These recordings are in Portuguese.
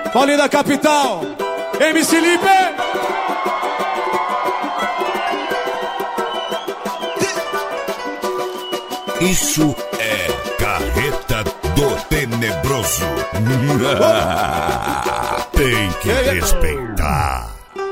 Paulinho da capital, MC Lipe. Isso é Carreta do Tenebroso. Tem que respeitar.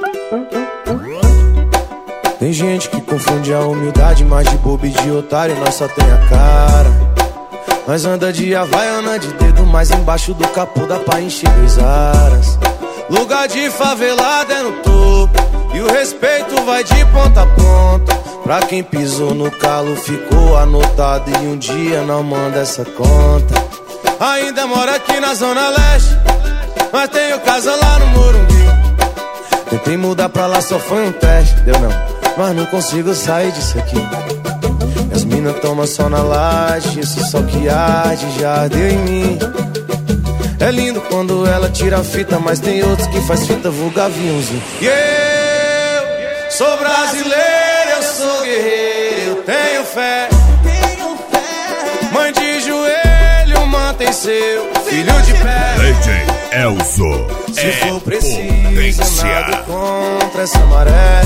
Tem gente que confunde a humildade, mas de bobo e de otário nós só tem a cara. Nós anda de Havaiana de dedo, mas embaixo do capô dá pra encher 2 aras. Lugar de favelada é no topo, e o respeito vai de ponta a ponta. Pra quem pisou no calo ficou anotado, e um dia não manda essa conta. Ainda moro aqui na Zona Leste, mas tenho casa lá no Morumbi. Tentei mudar pra lá, só foi um teste, deu não, mas não consigo sair disso aqui. As mina tomam sol na laje, esse sol que arde já ardeu em mim. É lindo quando ela tira a fita, mas tem outros que faz fita vulgar aviãozinho. E eu sou brasileiro, eu sou guerreiro, eu tenho fé. Mãe de joelho, mantém seu filho de pé. DJ Elzo, se for preciso, potência. eu nado contra essa maré.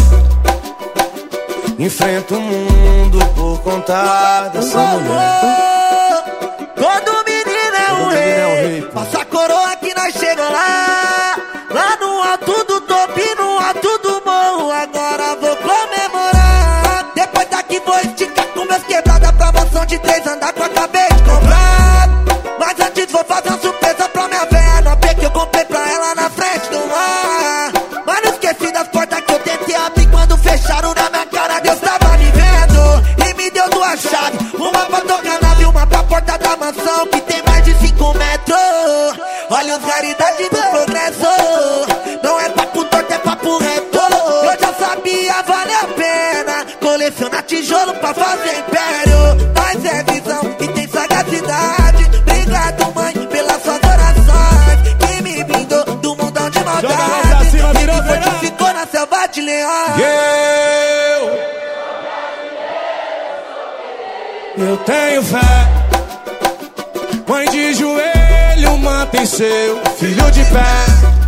Enfrento o mundo por conta dessa mulher. Todo menino é um rei. Passa a coroa que nós chega lá. Lá no alto do topo e no alto do morro. Agora vou comemorar. Depois daqui vou esticar com meus quebradas. Promoção de 3 andar que eu acabei de comprar. Mas antes vou fazer uma surpresa pra minha véia no AP que eu comprei pra ela na frente do mar. Mas não esqueci das portas que eu tentei abrir quando fecharam na minha cara. Deus tava me vendo e me deu 2 chaves. Uma pra tocar nave e uma pra porta da mansão que tem mais de 5 metros. Olha os raridades do progresso. Não é papo torto, é papo reto. Eu já sabia, vale a pena colecionar tijolo pra fazer império. Nós é visão e tem sagacidade. Obrigado, mãe, pelas suas orações que me blindou do mundão de maldade. E me fortificou na selva de leão. Eu tenho fé. Mãe de joelho, mantém seu filho de pé.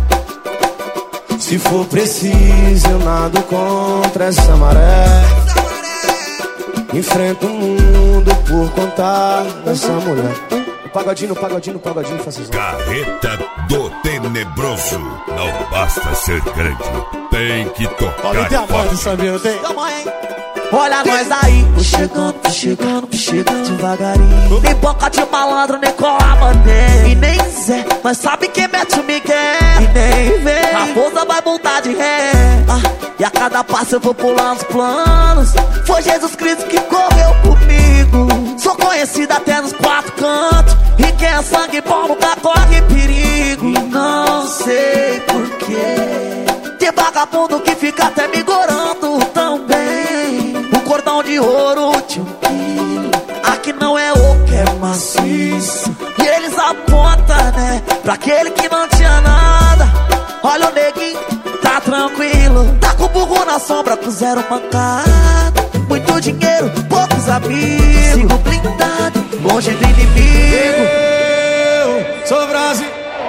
Se for preciso, eu nado contra essa maré. Enfrento o mundo por contar dessa mulher. Pagodinho, pagodinho, pagodinho, faça isso. Carreta do Tenebroso. Não basta ser grande, tem que tocar forte. Sabia, tem? Olha nós aí, chegando, chegando devagarinho. Nem boca de malandro, nem cola mané. E nem Zé, mas sabe quem mete o Miguel. E nem vem, a bolsa vai voltar de ré. E a cada passo eu vou pulando os planos. Foi Jesus Cristo que correu comigo. Sou conhecido até nos 4 cantos. E quem é sangue bom nunca corre perigo. E não sei porquê. Tem vagabundo que fica até me gorando também. O cordão de ouro de 1 quilo. Aqui não é o que é maciço. E eles apontam, né, pra aquele que não tinha nada. Olha o neguinho, tá tranquilo. Tá com o burro na sombra, com 0 mancada. Muito dinheiro, poucos amigos. Sigo blindado, longe do inimigo. Eu sou Brasil.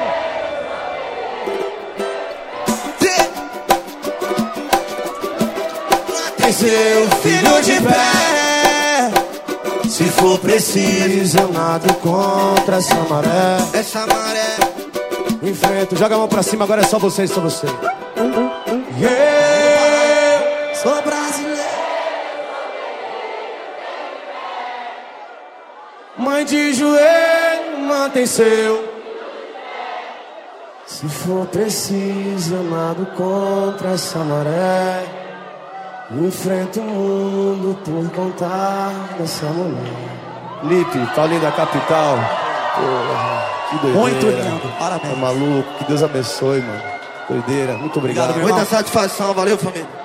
Tem seu filho de pé. Se for preciso, eu nado contra essa maré. Essa maré. Enfrento, joga a mão pra cima, agora é só você, só você. Sou brasileiro. Mãe de joelho, mantém seu. Se for preciso, eu nado contra essa maré. Enfrento o mundo por contar dessa mulher. Lipe, Paulinho da capital. Porra, que doideira. Muito lindo, parabéns. Tá maluco, que Deus abençoe, mano. Doideira, muito obrigado. Muita satisfação, valeu, família.